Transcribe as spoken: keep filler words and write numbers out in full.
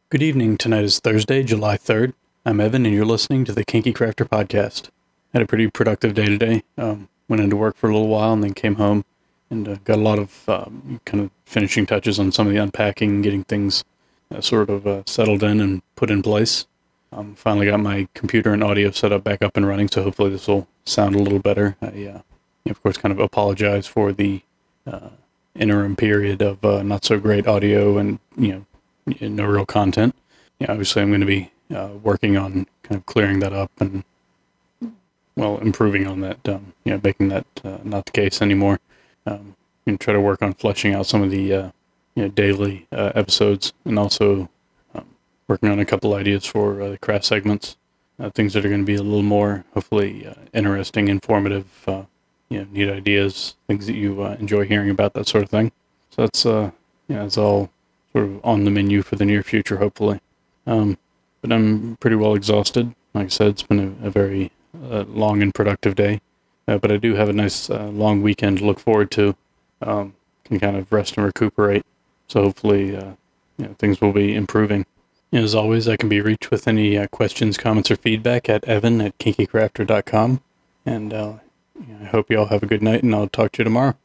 Good evening. Tonight is Thursday, July third. I'm Evan, and you're listening to the Kinky Crafter Podcast. Had a pretty productive day today. Um, went into work for a little while and then came home and uh, got a lot of um, kind of finishing touches on some of the unpacking, getting things uh, sort of uh, settled in and put in place. Um, finally got my computer and audio set up back up and running, so hopefully this will sound a little better. I, uh, of course, kind of apologize for the uh, interim period of uh, not so great audio and, you know, no real content. Yeah, obviously I'm going to be uh, working on kind of clearing that up and, well, improving on that, um, you know, making that uh, not the case anymore. Um, and try to work on fleshing out some of the, uh, you know, daily uh, episodes, and also um, working on a couple ideas for uh, the craft segments, uh, things that are going to be a little more, hopefully, uh, interesting, informative, uh, you know, neat ideas, things that you uh, enjoy hearing about, that sort of thing. So that's, uh, yeah, it's all sort of on the menu for the near future, hopefully. Um, but I'm pretty well exhausted. Like I said, it's been a, a very uh, long and productive day. Uh, but I do have a nice uh, long weekend to look forward to. Um, can kind of rest and recuperate. So hopefully, uh, you know, things will be improving. And as always, I can be reached with any uh, questions, comments, or feedback at evan at kinky crafter dot com. And uh, you know, I hope you all have a good night, and I'll talk to you tomorrow.